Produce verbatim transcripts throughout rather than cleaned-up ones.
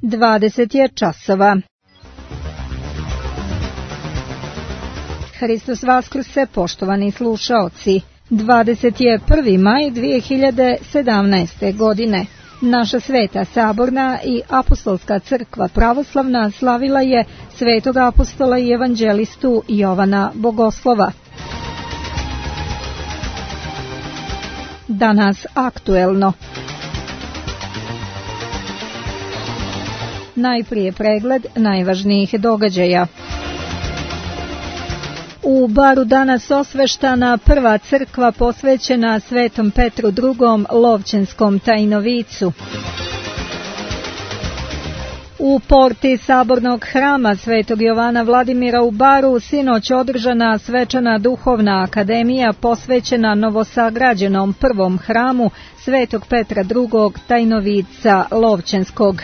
dvadeset je časova. Hristos vaskrse, poštovani slušaoci. dvadeset prvi maj dvije hiljade sedamnaeste. godine. Naša Sveta Saborna i Apostolska crkva pravoslavna slavila je svetog apostola i evanđelistu Jovana Bogoslova. Danas aktuelno. Najprije pregled najvažnijih događaja. U Baru danas osveštana prva crkva posvećena Svetom Petru drugom Lovćenskom tajnovicu. U porti Sabornog hrama Svetog Jovana Vladimira u Baru sinoć održana svečana duhovna akademija posvećena novosagrađenom prvom hramu Svetog Petra drugog tajnovica Lovćenskog.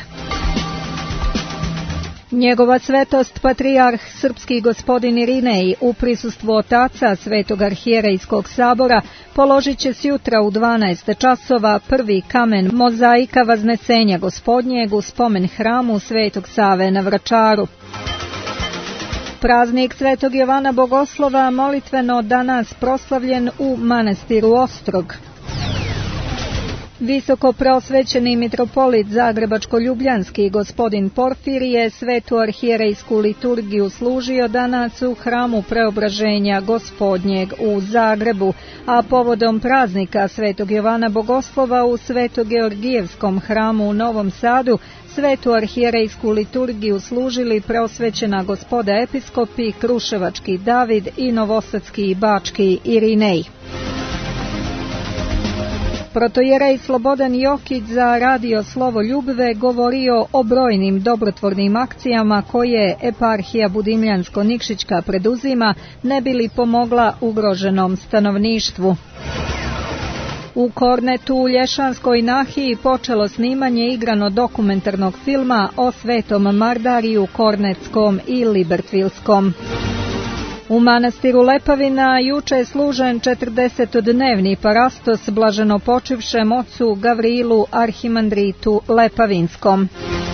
Njegova svetost patrijarh srpski gospodin Irinej u prisustvu otaca Svetog arhijerejskog sabora položit će sjutra u dvanaest časova prvi kamen mozaika Vaznesenja Gospodnjeg u spomen hramu Svetog Save na Vračaru. Praznik Svetog Jovana Bogoslova molitveno danas proslavljen u manastiru Ostrog. Visoko preosvećeni mitropolit Zagrebačko-ljubljanski gospodin Porfirije svetu arhijerejsku liturgiju služio danas u hramu Preobraženja Gospodnjeg u Zagrebu, a povodom praznika Svetog Jovana Bogoslova u Sveto-Georgijevskom hramu u Novom Sadu svetu arhijerejsku liturgiju služili preosvećena gospoda episkopi Kruševački David i Novosadski i Bački Irinej. Protojerej Slobodan Jokić za radio Slovo Ljubve govorio o brojnim dobrotvornim akcijama koje eparhija Budimljansko-Nikšićka preduzima ne bi li pomogla ugroženom stanovništvu. U Kornetu u Lješanskoj nahiji počelo snimanje igrano dokumentarnog filma o Svetom Mardariju Kornetskom i Libertvilskom. U manastiru Lepavina juče je služen četrdesetodnevni parastos blaženopočivšem ocu Gavrilu arhimandritu Lepavinskom.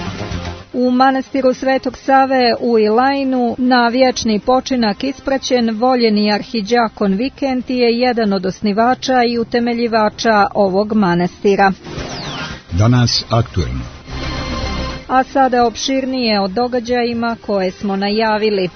U manastiru Svetog Save u Ilajnu na vječni počinak ispraćen voljeni arhidjakon Vikenti je jedan od osnivača i utemeljivača ovog manastira. Danas aktuelno. A sada opširnije o događajima koje smo najavili.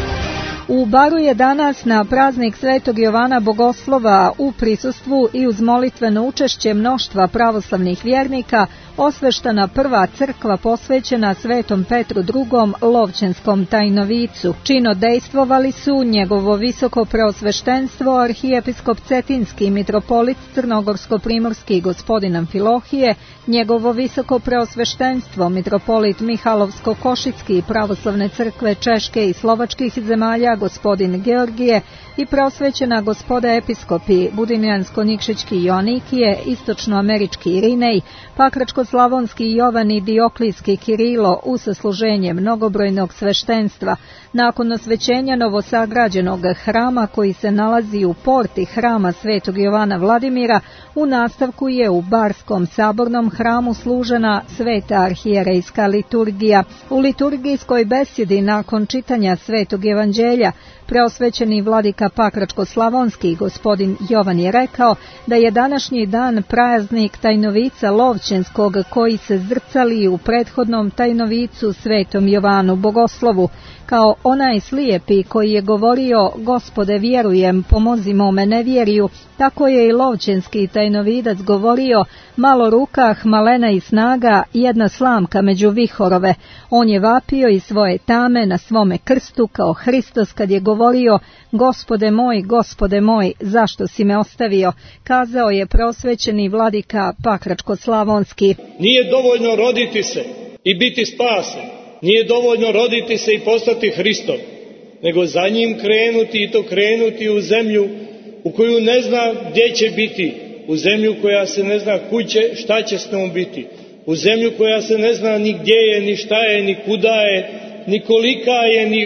U Baru je danas na praznik Svetog Jovana Bogoslova u prisustvu i uz molitveno učešće mnoštva pravoslavnih vjernika osveštana prva crkva posvećena Svetom Petru drugom Lovćenskom tajnovicu. Činodejstvovali su njegovo visoko preosveštenstvo arhijepiskop Cetinski mitropolit Crnogorsko-primorski gospodin Amfilohije, njegovo visoko preosveštenstvo mitropolit Mihalovsko-Košicki pravoslavne crkve Češke i slovačkih zemalja gospodin Georgije i preosvećena gospoda episkopi Budimljansko-Nikšićki Joanikije, istočnoamerički Irinej, Pakračko-slavonski Jovan i Dioklijski Kirilo u sasluženje mnogobrojnog sveštenstva. Nakon osvećenja novosagrađenog hrama koji se nalazi u porti hrama Svetog Jovana Vladimira, u nastavku je u Barskom sabornom hramu služena sveta arhijerejska liturgija. U liturgijskoj besjedi nakon čitanja Svetog evanđelja preosvećeni vladika Pakračko-slavonski gospodin Jovan je rekao da je današnji dan praznik tajnovica Lovćenskog koji se zrcali u prethodnom tajnovicu Svetom Jovanu Bogoslovu. Kao onaj slijepi koji je govorio Gospode vjerujem, pomozi mome nevjeriju, tako je i Lovćenski tajnovidac govorio malo rukah, malena i snaga, jedna slamka među vihorove. On je vapio i svoje tame na svome krstu kao Hristos kad je govorio Gospode moj, Gospode moj, zašto si me ostavio, kazao je preosvećeni vladika Pakračko-slavonski. Nije dovoljno roditi se i biti spasen. Nije dovoljno roditi se i postati Hristov, nego za njim krenuti i to krenuti u zemlju u koju ne zna gdje će biti, u zemlju koja se ne zna kud će, šta će s njom biti, u zemlju koja se ne zna ni gdje je, ni šta je, ni kuda je, ni kolika je, ni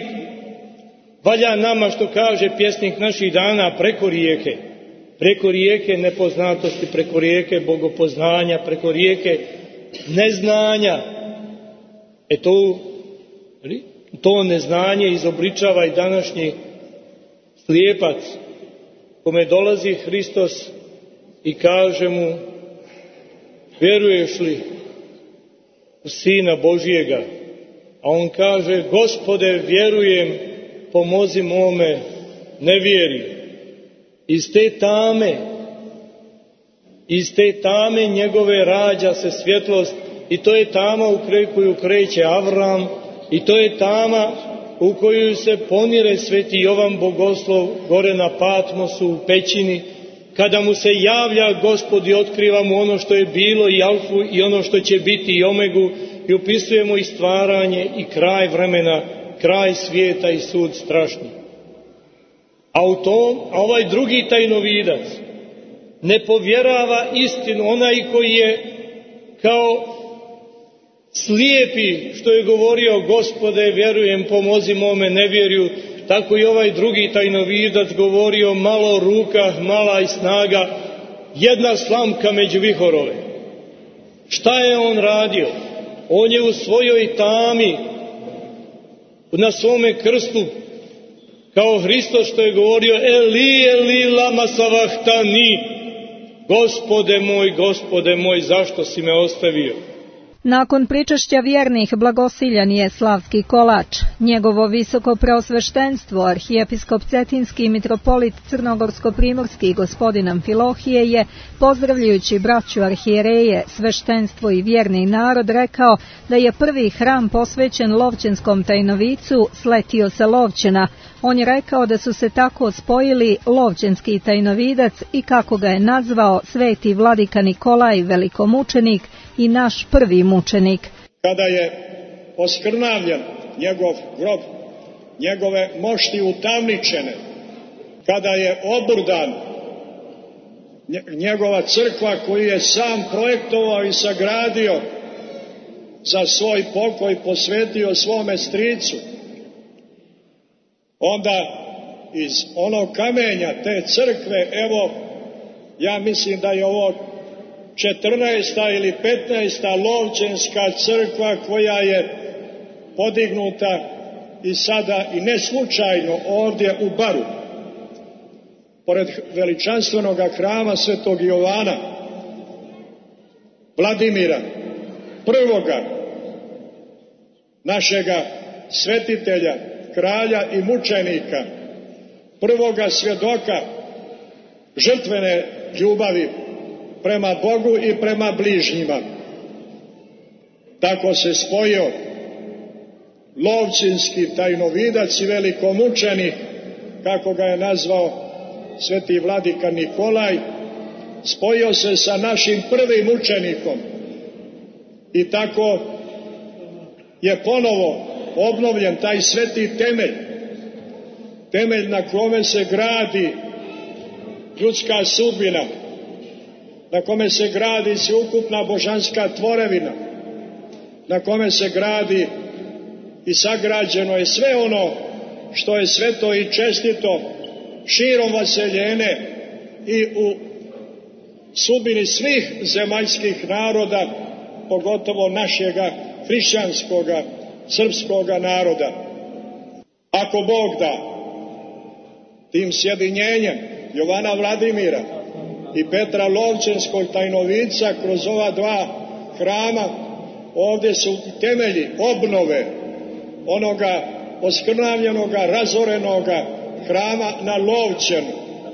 valja nama, što kaže pjesnik naših dana, preko rijeke. Preko rijeke nepoznatosti, preko rijeke bogopoznanja, preko rijeke neznanja. E to, to neznanje izobličava i današnji slijepac, kome dolazi Hristos i kaže mu: vjeruješ li u Sina Božijega? A on kaže: Gospode, vjerujem, pomozi mome nevjeri. Iz te tame, iz te tame njegove rađa se svjetlost, i to je tama u koju kreće Avram, i to je tama u koju se ponire sveti Jovan Bogoslov gore na Patmosu u pećini, kada mu se javlja Gospod i otkriva mu ono što je bilo i alfu i ono što će biti i omegu, i opisuje mu i stvaranje i kraj vremena, kraj svijeta i sud strašni. A u tom, a ovaj drugi tajnovidac ne povjerava istinu, onaj koji je kao slijepi, što je govorio: Gospode, vjerujem, pomozi mome nevjerju, tako i ovaj drugi tajnovidac govorio: malo ruka, mala i snaga, jedna slamka među vihorove. Šta je on radio? On je u svojoj tami, na svome krstu, kao Hristos što je govorio: Eli, Eli, lama savahtani, Gospode moj, Gospode moj, zašto si me ostavio? Nakon pričašća vjernih blagosiljan je Slavski kolač. Njegovo visoko preosveštenstvo, arhijepiskop Cetinski i mitropolit Crnogorsko-primorski gospodin Amfilohije je, pozdravljajući braću arhijereje, sveštenstvo i vjerni narod, rekao da je prvi hram posvećen Lovćenskom tajnovicu sletio sa Lovćena. On je rekao da su se tako spojili Lovćenski tajnovidac i, kako ga je nazvao, sveti vladika Nikolaj, velikomučenik i naš prvi mučenik. Kada je oskrnavljen njegov grob, njegove mošti utamničene, kada je oburdan njegova crkva koju je sam projektovao i sagradio za svoj pokoj, posvetio svome stricu, onda iz onog kamenja te crkve, evo, ja mislim da je ovo četrnaesta ili petnaesta Lovćenska crkva koja je podignuta i sada i ne slučajno ovdje u Baru, pored veličanstvenog hrama svetog Jovana Vladimira, prvoga našega svetitelja, kralja i mučenika, prvoga svjedoka žrtvene ljubavi prema Bogu i prema bližnjima. Tako se spojio Lovćinski tajnovidac i velikomučenik, kako ga je nazvao sveti vladika Nikolaj, spojio se sa našim prvim mučenikom i tako je ponovo obnovljen taj sveti temelj, temelj na kome se gradi ljudska sudbina, na kome se gradi sveukupna božanska tvorevina, na kome se gradi i sagrađeno je sve ono što je sveto i čestito širom vaseljene i u sudbini svih zemaljskih naroda, pogotovo našega hrišćanskoga, srpskoga naroda. Ako Bog da, tim sjedinjenjem Jovana Vladimira i Petra Lovćenskog tajnovica kroz ova dva hrama, ovdje su temelji obnove onoga oskrnavljenoga, razorenoga hrama na Lovćenu.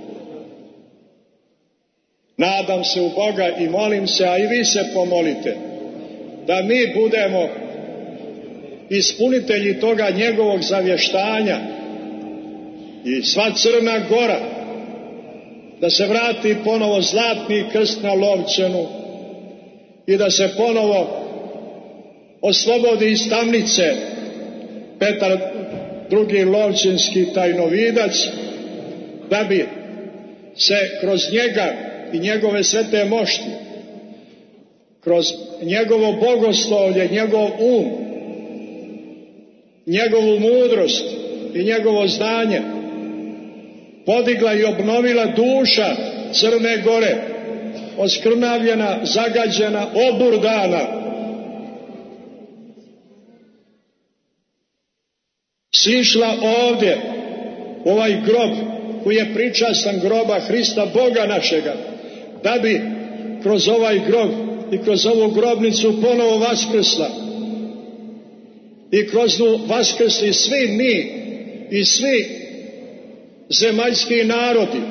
Nadam se u Boga i molim se, a i vi se pomolite, da mi budemo ispunitelji toga njegovog zavještanja i sva Crna Gora, da se vrati ponovo zlatni krst na Lovćenu i da se ponovo oslobodi iz tamnice Petar drugi Lovćenski tajnovidac, da bi se kroz njega i njegove svete mošti, kroz njegovo bogoslovlje, njegov um, njegovu mudrost i njegovo znanje podigla i obnovila duša Crne Gore, oskrnavljena, zagađena, oburdana. sišla ovdje, ovaj grob koji je pričastan groba Hrista Boga našega, da bi kroz ovaj grob i kroz ovu grobnicu ponovo vaskrsla i kroz nju vaskrsli svi mi i svi zemaljski narodi.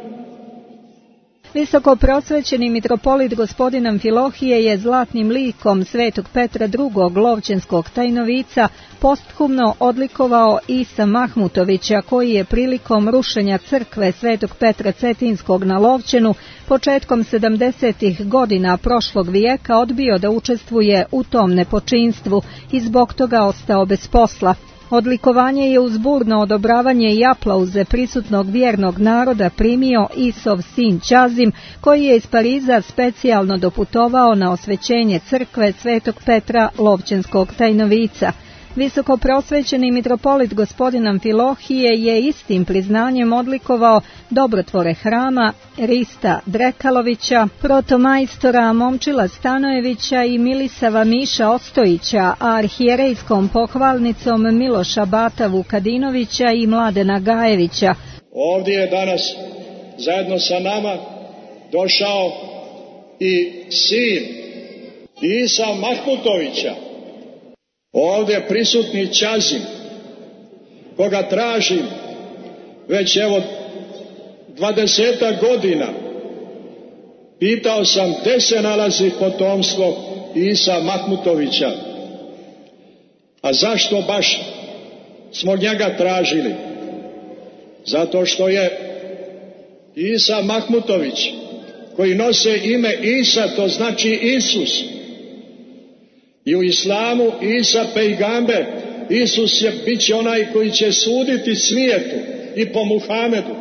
Visoko prosvećeni mitropolit gospodin Amfilohije je zlatnim likom svetog Petra drugog lovćenskog tajnovica posthumno odlikovao Isa Mahmutovića, koji je prilikom rušenja crkve svetog Petra Cetinskog na Lovćenu početkom sedamdesetih godina prošlog vijeka odbio da učestvuje u tom nepočinstvu i zbog toga ostao bez posla. Odlikovanje je uz burno odobravanje i aplauze prisutnog vjernog naroda primio Isov sin Ćazim, koji je iz Pariza specijalno doputovao na osvećenje crkve svetog Petra Lovćenskog tajnovica. Visoko prosvećeni mitropolit gospodin Amfilohije je istim priznanjem odlikovao dobrotvore hrama Rista Drekalovića, protomajstora Momčila Stanojevića i Milisava Miša Ostojića, a arhijerejskom pohvalnicom Miloša Bata Vukadinovića i Mladena Gajevića. Ovdje je danas zajedno sa nama došao i sin Isa Mahmutovića, ovdje prisutni Ćazim, koga tražim već evo dvadesetak godina. Pitao sam gdje se nalazi potomstvo Isa Mahmutovića, a zašto baš smo njega tražili? Zato što je Isa Mahmutović, koji nose ime Isa, to znači Isus. I u islamu Isa pejgamber, Isus je bit će onaj koji će suditi svijetu i po Muhamedu.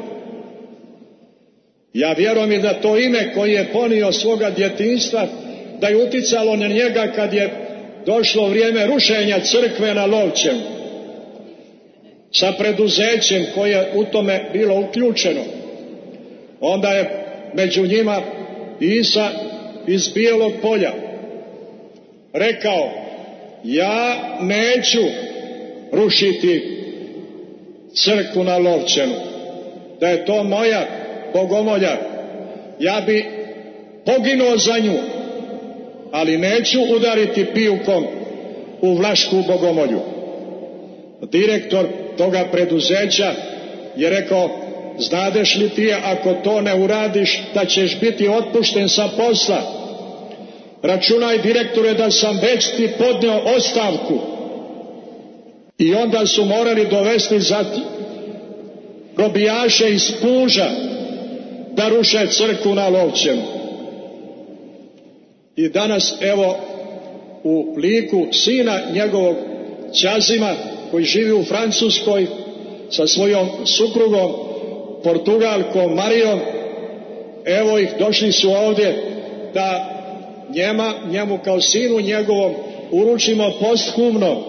Ja vjerujem i da to ime koji je ponio svoga djetinjstva, da je uticalo na njega kad je došlo vrijeme rušenja crkve na Lovćenu, sa preduzećem koje je u tome bilo uključeno. Onda je među njima Isa iz Bijelog Polja rekao: ja neću rušiti crkvu na Lovćenu, da je to moja bogomolja, ja bi poginuo za nju, ali neću udariti pijukom u vlašku bogomolju. Direktor toga preduzeća je rekao: znadeš li ti, ako to ne uradiš, da ćeš biti otpušten sa posla? Računaj, direktore, da sam već ti podneo ostavku. I onda su morali dovesti za robijaše iz Puža da ruše crkvu na Lovćenu. I danas evo u liku sina njegovog Ćazima, koji živi u Francuskoj sa svojom suprugom Portugalkom Marijom, evo ih, došli su ovdje da njema, njemu kao sinu njegovom uručimo posthumno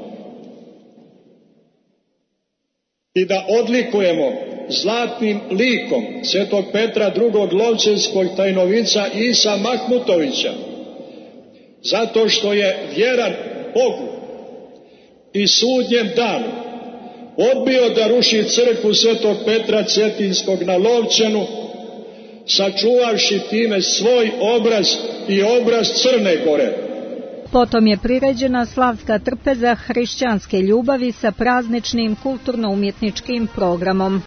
i da odlikujemo zlatnim likom svetog Petra drugog lovćenskog tajnovica Isa Mahmutovića, zato što je vjeran Bogu i sudnjem danu odbio da ruši crkvu svetog Petra Cetinskog na Lovćenu, sačuvavši time svoj obraz i obraz Crne Gore. Potom je priređena slavska trpeza hrišćanske ljubavi sa prazničnim kulturno-umjetničkim programom.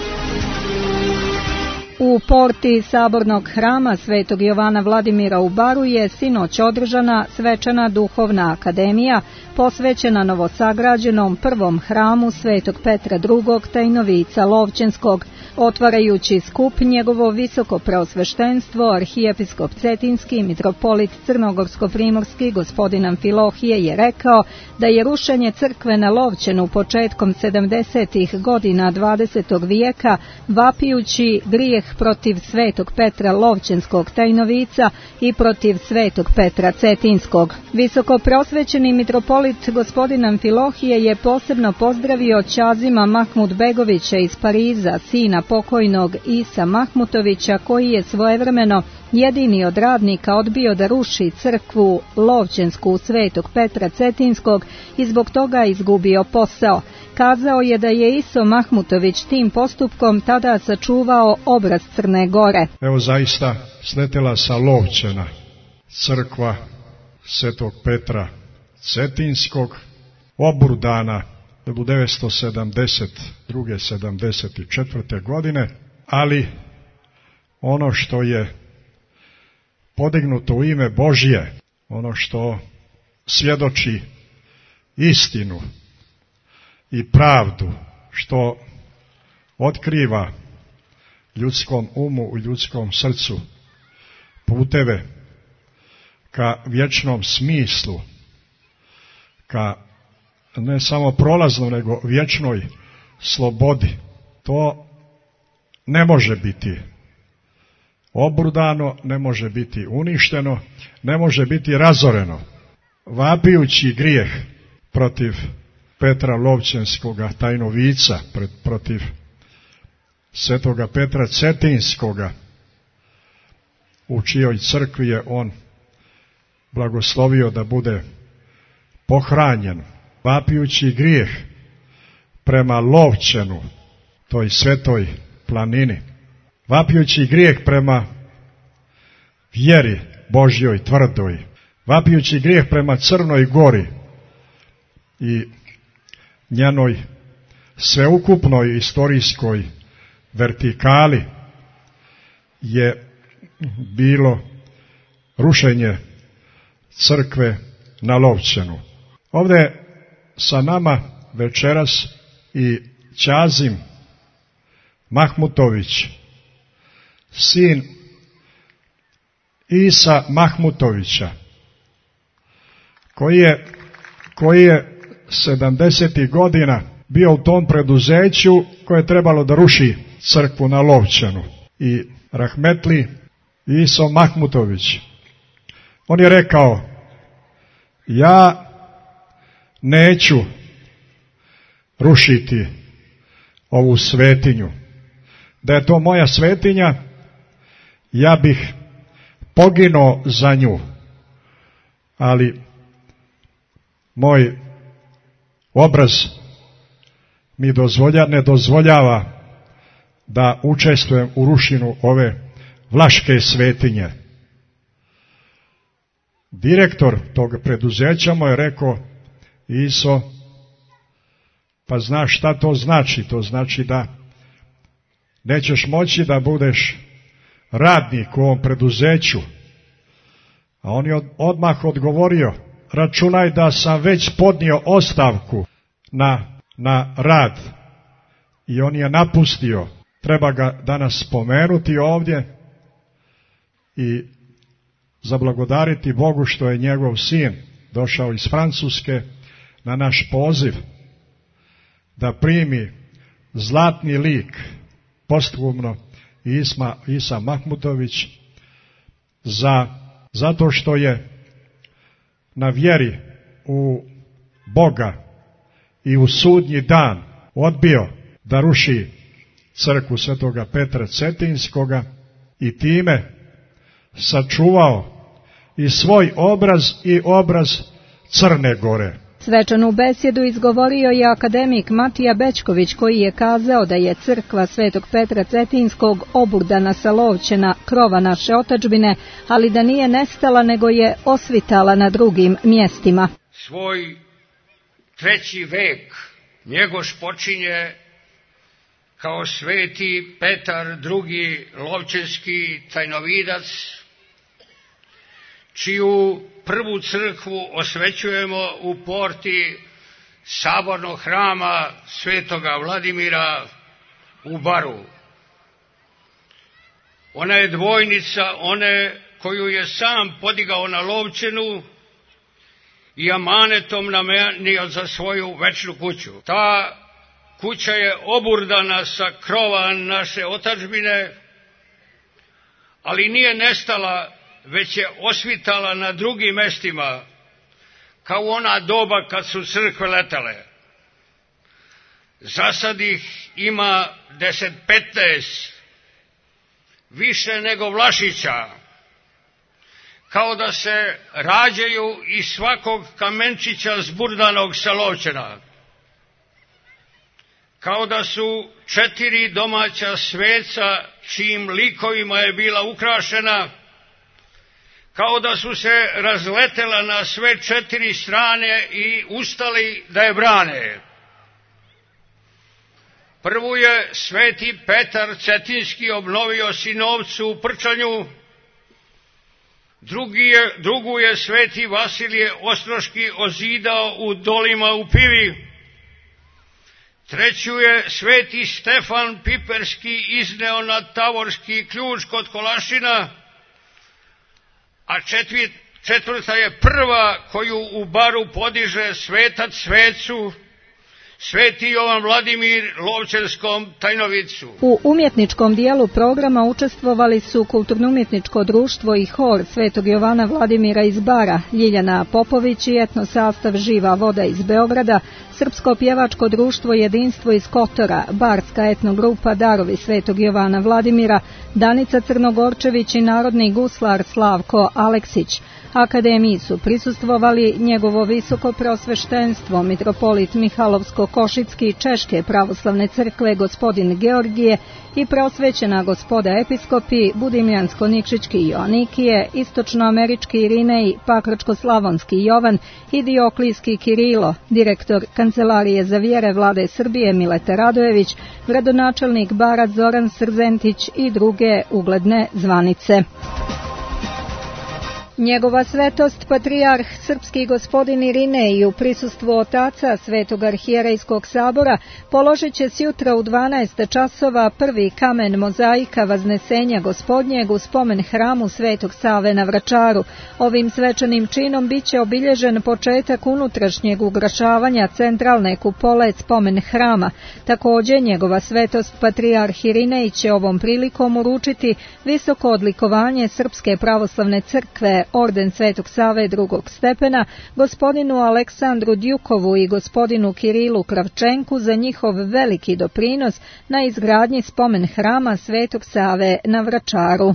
U porti sabornog hrama svetog Jovana Vladimira u Baru je sinoć održana svečana duhovna akademija posvećena novosagrađenom prvom hramu svetog Petra drugog tajnovica Lovćenskog. Otvarajući skup, njegovo visoko preosveštenstvo, arhijepiskop Cetinski, mitropolit Crnogorsko-primorski gospodin Amfilohije je rekao da je rušenje crkve na Lovćenu početkom sedamdesetih godina dvadesetog vijeka, vapijući grijeh protiv svetog Petra Lovćenskog tajnovica i protiv svetog Petra Cetinskog. Visoko preosvećeni mitropolit gospodin Amfilohije je posebno pozdravio Ćazima Mahmudbegovića iz Pariza, sina pokojnog Isa Mahmutovića, koji je svojevremeno jedini od radnika odbio da ruši crkvu Lovćensku svetog Petra Cetinskog i zbog toga izgubio posao. kazao je da je Iso Mahmutović tim postupkom tada sačuvao obraz Crne Gore. Evo zaista sletela sa Lovćena crkva Svetog Petra Cetinskog, oburdana hiljadu devetsto sedamdeset druge sedamdeset četvrte godine, ali ono što je podignuto u ime Božje, ono što svjedoči istinu i pravdu, što otkriva ljudskom umu i ljudskom srcu puteve ka vječnom smislu, ka ne samo prolaznom, nego vječnoj slobodi. To ne može biti obrudano, ne može biti uništeno, ne može biti razoreno. Vapijući grijeh protiv Petra Lovćenskoga tajnovica, protiv Svetoga Petra Cetinskoga, u čijoj crkvi je on blagoslovio da bude pohranjen, vapijući grijeh prema Lovćenu, toj svetoj planini, vapijući grijeh prema vjeri Božjoj tvrdoj, vapijući grijeh prema Crnoj Gori i njenoj sveukupnoj istorijskoj vertikali, je bilo rušenje crkve na Lovćenu. Ovdje sa nama večeras i Ćazim Mahmutović, sin Isa Mahmutovića, koji je, koji je sedamdesetih godina bio u tom preduzeću koje je trebalo da ruši crkvu na Lovćenu. I rahmetli Iso Mahmutović, on je rekao: ja neću rušiti ovu svetinju. Da je to moja svetinja, ja bih poginuo za nju. Ali moj obraz mi dozvolja, ne dozvoljava da učestvujem u rušenju ove vlaške svetinje. Direktor tog preduzeća mu je rekao: Iso, pa znaš šta to znači? To znači da nećeš moći da budeš radnik u ovom preduzeću. A on je odmah odgovorio: računaj da sam već podnio ostavku na, na rad. I on je napustio. Treba ga danas spomenuti ovdje i zablagodariti Bogu što je njegov sin došao iz Francuske na naš poziv da primi zlatni lik posthumno Isma, Isa Mahmutović za, zato što je na vjeri u Boga i u sudnji dan odbio da ruši crkvu Svetoga Petra Cetinskoga i time sačuvao i svoj obraz i obraz Crne Gore. Svečanu besjedu izgovorio je akademik Matija Bećković, koji je kazao da je crkva Svetog Petra Cetinskog oburdana sa Lovćena, krova naše otadžbine, ali da nije nestala nego je osvitala na drugim mjestima. Svoj treći vek njegoš počinje kao sveti Petar drugi Lovćenski tajnovidac, čiju prvu crkvu osvećujemo u porti sabornog hrama Svetoga Vladimira u Baru. Ona je dvojnica one koju je sam podigao na Lovćenu i amanetom namenio za svoju večnu kuću. Ta kuća je oburdana sa krova naše otadžbine, ali nije nestala, već je osvitala na drugim mestima, kao ona doba kad su crkve letale. Zasad ih ima deset petnaest, više nego Vlašića, kao da se rađaju iz svakog kamenčića zburdanog sa Lovćena. kao da su četiri domaća sveca čijim likovima je bila ukrašena, kao da su se razletela na sve četiri strane i ustali da je brane. Prvu je sveti Petar Cetinski obnovio Sinovcu u Prčanju, drugi je, drugu je sveti Vasilije Ostroški ozidao u Dolima u Pivi, treću je sveti Stefan Piperski izneo na Tavorski ključ kod Kolašina, a četvit, četvrta je prva koju u Baru podiže svetac svecu, sveti Jovan Vladimir Lovćenskom Tajnovicu. U umjetničkom dijelu programa učestvovali su Kulturno-umjetničko društvo i hor Svetog Jovana Vladimira iz Bara, Ljiljana Popović i etno sastav Živa voda iz Beograda, Srpsko pjevačko društvo Jedinstvo iz Kotora, Barska etnogrupa Darovi Svetog Jovana Vladimira, Danica Crnogorčević i narodni guslar Slavko Aleksić. Akademiji su prisustvovali njegovo visoko preosveštenstvo, mitropolit Mihalovsko-Košicki Češke pravoslavne crkve gospodin Georgije i preosvećena gospoda episkopi Budimljansko-Nikšićki Joanikije, istočnoamerički Irinej, Pakračko-slavonski Jovan i Dioklijski Kirilo, direktor Kancelarije za vjere Vlade Srbije Mileta Radojević, gradonačelnik Bara Zoran Srzentić i druge ugledne zvanice. Njegova svetost, patrijarh srpski gospodin Irinej u prisustvu otaca Svetog arhijerejskog sabora položit će sjutra u dvanaest časova prvi kamen mozaika Vaznesenja gospodnjeg u spomen hramu Svetog Save na Vračaru. Ovim svečanim činom biće obilježen početak unutrašnjeg ukrašavanja centralne kupole spomen hrama. Također, njegova svetost, patrijarh Irinej će ovom prilikom uručiti visoko odlikovanje Srpske pravoslavne crkve, orden Svetog Save drugog stepena, gospodinu Aleksandru Djukovu i gospodinu Kirilu Kravčenku za njihov veliki doprinos na izgradnji spomen hrama Svetog Save na Vračaru.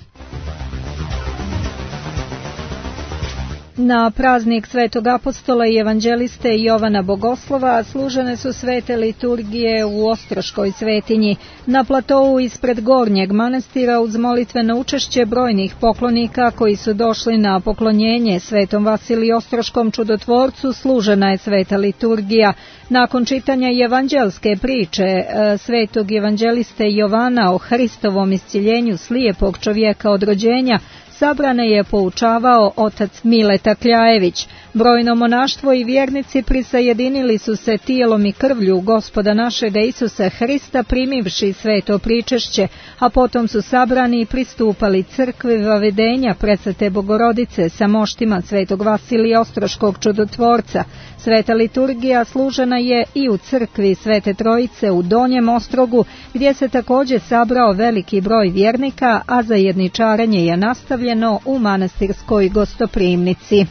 Na praznik Svetog apostola i evanđeliste Jovana Bogoslova služene su svete liturgije u Ostroškoj svetinji. Na platovu ispred Gornjeg manastira uz molitveno učešće brojnih poklonika koji su došli na poklonjenje Svetom Vasiliju Ostroškom čudotvorcu služena je sveta liturgija. Nakon čitanja evanđelske priče svetog evanđeliste Jovana o Hristovom isciljenju slijepog čovjeka od rođenja, sabrane je poučavao otac Mileta Kljajević. Brojno monaštvo i vjernici prisajedinili su se tijelom i krvlju Gospoda našega Isusa Hrista primivši sveto pričešće, a potom su sabrani i pristupali crkvi vavedenja Presvete Bogorodice sa moštima Svetog Vasilija Ostroškog čudotvorca. Sveta liturgija služena je i u crkvi Svete Trojice u Donjem Ostrogu, gdje se također sabrao veliki broj vjernika, a zajedničarenje je nastavljeno u manastirskoj gostoprimnici.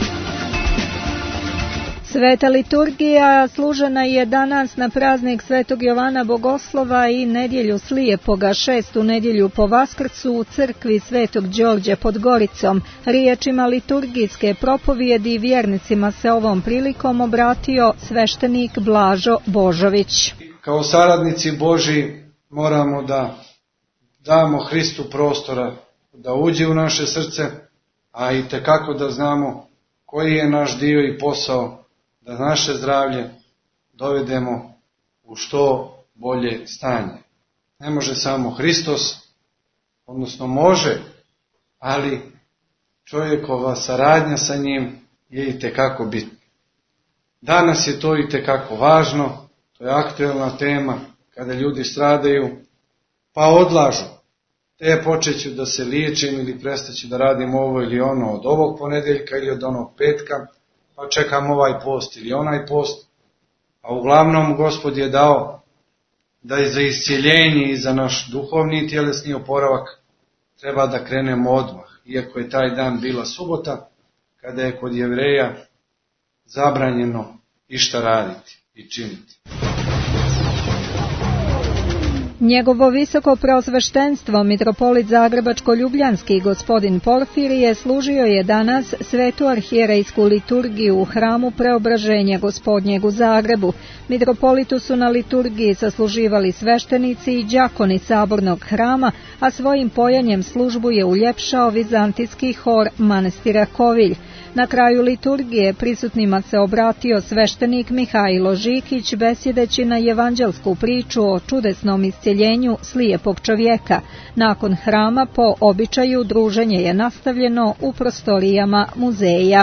Sveta liturgija služena je danas na praznik Svetog Jovana Bogoslova i nedjelju Slijepoga, šestu nedjelju po Vaskrcu u crkvi Svetog Đorđe pod Goricom. Riječima liturgijske propovijedi vjernicima se ovom prilikom obratio sveštenik Blažo Božović. Kao saradnici Božji moramo da damo Hristu prostora da uđe u naše srce, a i tekako da znamo koji je naš dio i posao da naše zdravlje dovedemo u što bolje stanje. Ne može samo Hristos, odnosno može, ali čovjekova saradnja sa njim je i tekako bitna. Danas je to i tekako važno, to je aktuelna tema kada ljudi stradaju, pa odlažu. Te počeću da se liječim ili prestaću da radim ovo ili ono od ovog ponedeljka ili od onog petka, pa čekam ovaj post ili onaj post, a uglavnom Gospod je dao da je za iscjeljenje i za naš duhovni i tjelesni oporavak treba da krenemo odmah, iako je taj dan bila subota, kada je kod Jevreja zabranjeno išta raditi i činiti. Njegovo visoko preosveštenstvo, mitropolit Zagrebačko-Ljubljanski gospodin Porfirije, služio je danas svetu arhijerejsku liturgiju u hramu Preobraženja Gospodnjeg u Zagrebu. Mitropolitu su na liturgiji sasluživali sveštenici i đakoni sabornog hrama, a svojim pojanjem službu je uljepšao vizantijski hor manastira Kovilj. Na kraju liturgije prisutnima se obratio sveštenik Mihajlo Žikić besjedeći na evanđelsku priču o čudesnom isceljenju slijepog čovjeka. Nakon hrama po običaju druženje je nastavljeno u prostorijama muzeja.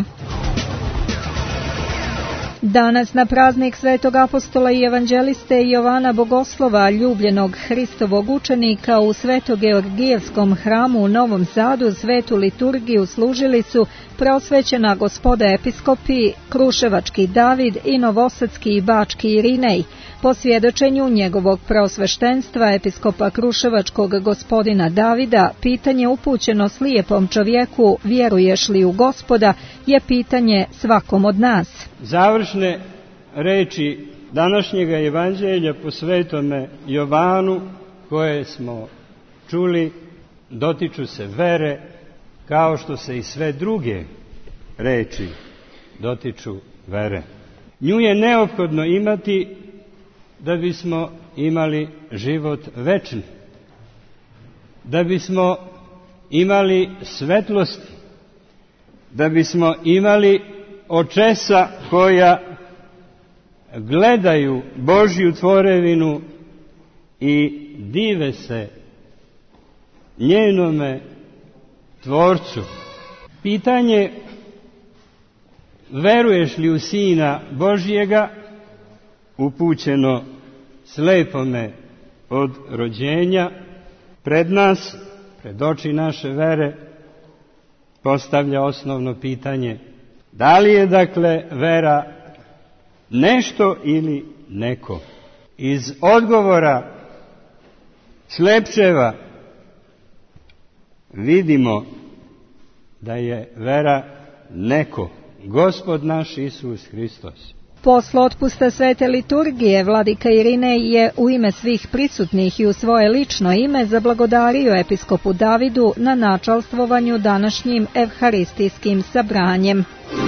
Danas na praznik svetog apostola i evanđeliste Jovana Bogoslova, ljubljenog Hristovog učenika, u Sveto-Georgijevskom hramu u Novom Sadu svetu liturgiju služili su preosvećena gospoda episkopi Kruševački David i Novosadski i Bački Irinej. Po svjedočenju njegovog preosveštenstva episkopa Kruševačkog gospodina Davida, pitanje upućeno slijepom čovjeku vjeruješ li u Gospoda je pitanje svakom od nas. Završne reči današnjega evanđelja po svetome Jovanu koje smo čuli dotiču se vere, kao što se i sve druge reči dotiču vere. Nju je neophodno imati da bismo imali život večni, da bismo imali svetlost, da bismo imali očesa koja gledaju Božju tvorevinu i dive se njenome Tvorcu. Pitanje veruješ li u Sina Božjega upućeno slepome od rođenja pred nas, pred oči naše vere, postavlja osnovno pitanje: da li je dakle vera nešto ili neko? Iz odgovora slepčeva vidimo da je vera neko, Gospod naš Isus Hristos. Posle otpusta svete liturgije, vladika Irinej je u ime svih prisutnih i u svoje lično ime zablagodario episkopu Davidu na načalstvovanju današnjim evharistijskim sabranjem.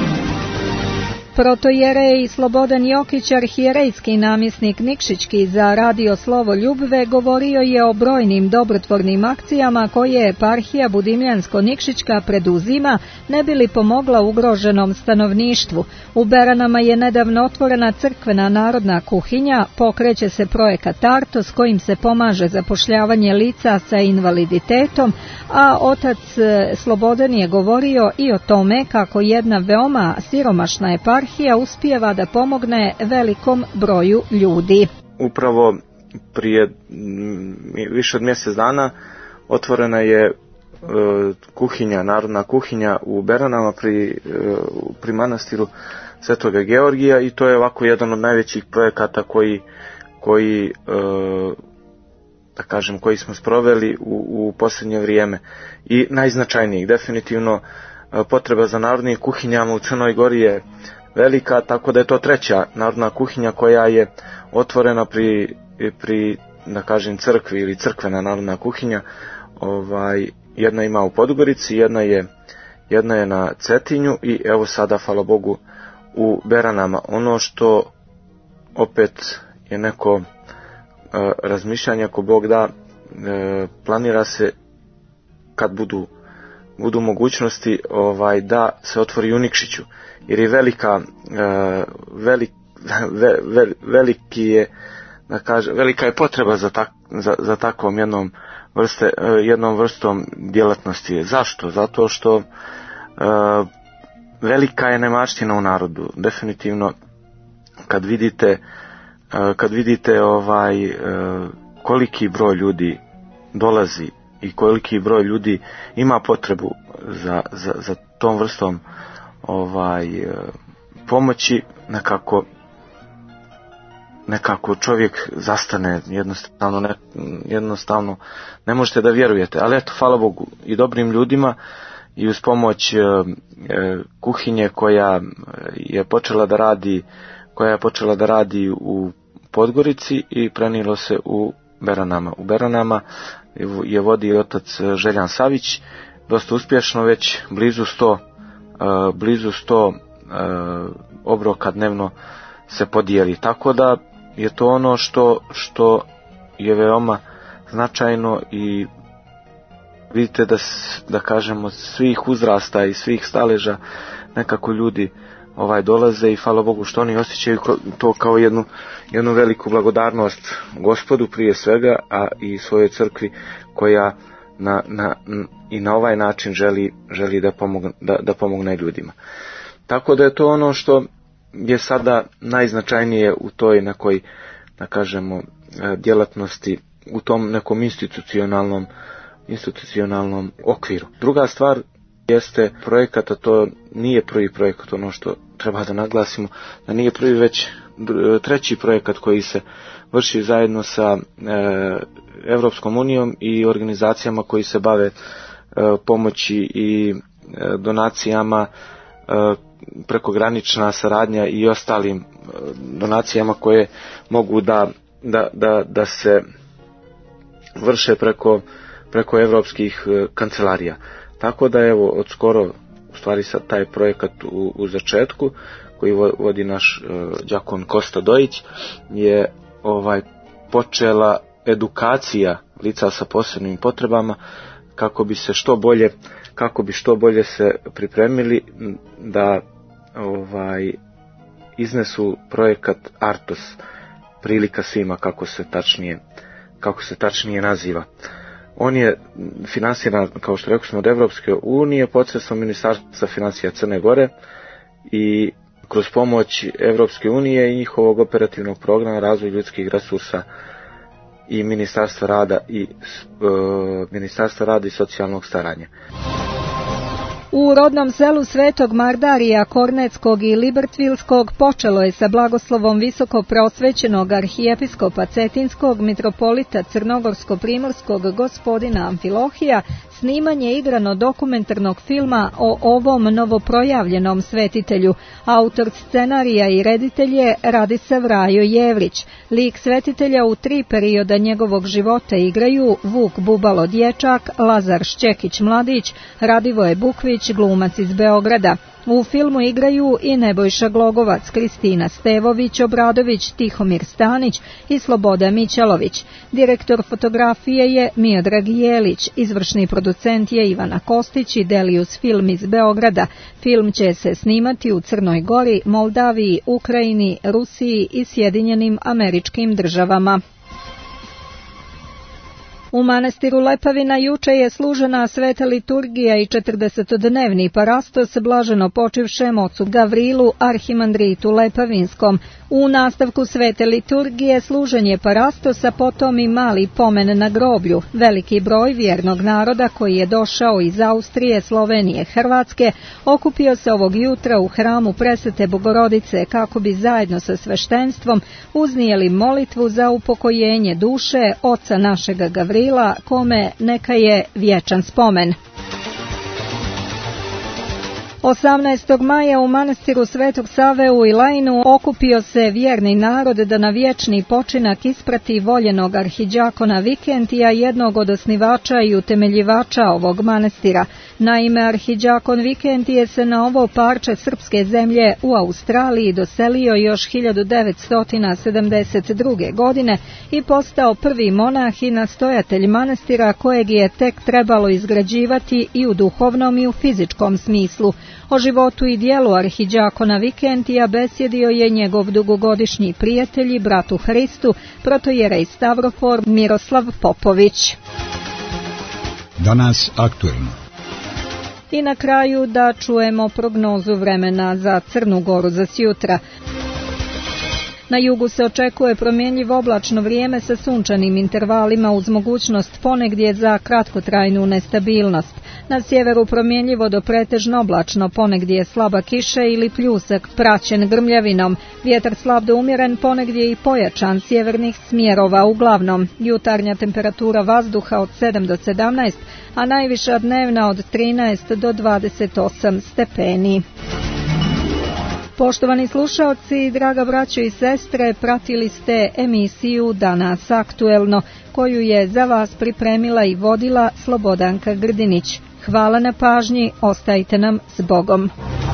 Protojerej Slobodan Jokić, arhijerejski namjesnik Nikšićki za radio Slovo Ljubve, govorio je o brojnim dobrotvornim akcijama koje eparhija Budimljansko-Nikšićka preduzima ne bi li pomogla ugroženom stanovništvu. U Beranama je nedavno otvorena crkvena narodna kuhinja, pokreće se projekat Arto s kojim se pomaže zapošljavanje lica sa invaliditetom, a otac Slobodan je govorio i o tome kako jedna veoma siromašna eparhija uspijeva da pomogne velikom broju ljudi. Upravo prije više od mjesec dana otvorena je kuhinja, narodna kuhinja u Beranama pri, pri manastiru Svetoga Georgija, i to je ovako jedan od najvećih projekata koji, koji da kažem, koji smo sproveli u, u posljednje vrijeme i najznačajnijih. Definitivno potreba za narodnim kuhinjama u Crnoj Gori je velika, tako da je to treća narodna kuhinja koja je otvorena pri, pri da kažem, crkvi ili crkvena narodna kuhinja. Ovaj, jedna ima u Podgorici, jedna je, jedna je na Cetinju i evo sada, hvala Bogu, u Beranama. Ono što opet je neko e, razmišljanje, ako Bog da, e, planira se kad budu budu mogućnosti ovaj da se otvori u Nikšiću, jer je velika e, velik, ve, ve, veliki je da kaže, velika je potreba za, tak, za, za takvom jednom vrste, jednom vrstom djelatnosti. Zašto? Zato što e, velika je nemaština u narodu. Definitivno kad vidite e, kad vidite ovaj e, koliki broj ljudi dolazi i koliki broj ljudi ima potrebu za, za, za tom vrstom ovaj pomoći, nekako nekako čovjek zastane, jednostavno ne, jednostavno ne možete da vjerujete. Ali eto, hvala Bogu, i dobrim ljudima i uz pomoć e, kuhinje koja je počela da radi koja je počela da radi u Podgorici i prenijelo se u Beranama. U Beranama je vodi otac Željan Savić, dosta uspješno, već blizu sto, blizu sto obroka dnevno se podijeli. Tako da je to ono što, što je veoma značajno i vidite da, da kažemo svih uzrasta i svih staleža nekako ljudi ovaj dolaze i hvala Bogu što oni osjećaju to kao jednu, jednu veliku blagodarnost Gospodu prije svega, a i svojoj crkvi koja na, na, i na ovaj način želi, želi da, pomogne, da, da pomogne ljudima. Tako da je to ono što je sada najznačajnije u toj nekoj, da kažemo, djelatnosti, u tom nekom institucionalnom, institucionalnom okviru. Druga stvar jeste projekat, a to nije prvi projekat, ono što treba da naglasimo, da nije prvi, već treći projekat koji se vrši zajedno sa e, Evropskom unijom i organizacijama koji se bave e, pomoći i e, donacijama, e, prekogranična saradnja i ostalim e, donacijama koje mogu da, da, da, da se vrše preko, preko evropskih e, kancelarija. Tako da evo od skoro u stvari sad taj projekat u, u začetku koji vodi naš uh, đakon Kosta Dojić je ovaj počela edukacija lica sa posebnim potrebama kako bi se što bolje kako bi što bolje se pripremili da ovaj iznesu projekat Artos, prilika svima, kako se tačnije kako se tačnije naziva. On je finansiran, kao što rekli smo, od Evropske unije posredstvom Ministarstva financija Crne Gore i kroz pomoć Evropske unije i njihovog operativnog programa razvoj ljudskih resursa i Ministarstva rada i e, Ministarstva rada i socijalnog staranja. U rodnom selu Svetog Mardarija, Kornetskog i Libertvilskog počelo je sa blagoslovom visoko prosvećenog arhijepiskopa Cetinskog mitropolita Crnogorsko-primorskog gospodina Amfilohija snimanje igrano dokumentarnog filma o ovom novoprojavljenom svetitelju. Autor scenarija i reditelj je Radisav Rajo Jevrić. Lik svetitelja u tri perioda njegovog života igraju Vuk Bubalo dječak, Lazar Šćekić mladić, Radivoje Bukvić, glumac iz Beograda. U filmu igraju i Nebojša Glogovac, Kristina Stevović, Obradović, Tihomir Stanić i Sloboda Mićalović. Direktor fotografije je Miodrag Jelić, izvršni producent je Ivana Kostić i Delius Film iz Beograda. Film će se snimati u Crnoj Gori, Moldaviji, Ukrajini, Rusiji i Sjedinjenim Američkim Državama. U manastiru Lepavina juče je služena sveta liturgija i četrdesetodnevni parastos blaženo počivšem ocu Gavrilu, arhimandritu Lepavinskom. U nastavku svete liturgije služen je parastosa, potom i mali pomen na groblju. Veliki broj vjernog naroda koji je došao iz Austrije, Slovenije, Hrvatske okupio se ovog jutra u hramu Presvete Bogorodice kako bi zajedno sa sveštenstvom uznijeli molitvu za upokojenje duše oca našega Gavrila, kome neka je vječan spomen. osamnaestog maja u manastiru Svetog Save u Ilajnu okupio se vjerni narod da na vječni počinak isprati voljenog arhidžakona Vikentija, jednog od osnivača i utemeljivača ovog manastira. Naime, arhidžakon Vikentije se na ovo parče srpske zemlje u Australiji doselio još hiljadu devetsto sedamdeset druge. godine i postao prvi monah i nastojatelj manastira kojeg je tek trebalo izgrađivati i u duhovnom i u fizičkom smislu. O životu i dijelu arhidžakona Vikentija besjedio je njegov dugogodišnji prijatelj i brat u Hristu, protojerej Stavrofor Miroslav Popović. Danas aktuelno. I na kraju da čujemo prognozu vremena za Crnu Goru za sjutra. Na jugu se očekuje promjenjivo oblačno vrijeme sa sunčanim intervalima uz mogućnost ponegdje za kratkotrajnu nestabilnost. Na sjeveru promjenjivo do pretežno oblačno, ponegdje slaba kiša ili pljusak praćen grmljavinom. Vjetar slab do umjeren, ponegdje i pojačan sjevernih smjerova uglavnom. Jutarnja temperatura vazduha od sedam do sedamnaest, a najviša dnevna od trinaest do dvadeset osam stepeni. Poštovani slušaoci, draga braćo i sestre, pratili ste emisiju Danas aktuelno, koju je za vas pripremila i vodila Slobodanka Grdinić. Hvala na pažnji, ostajte nam s Bogom.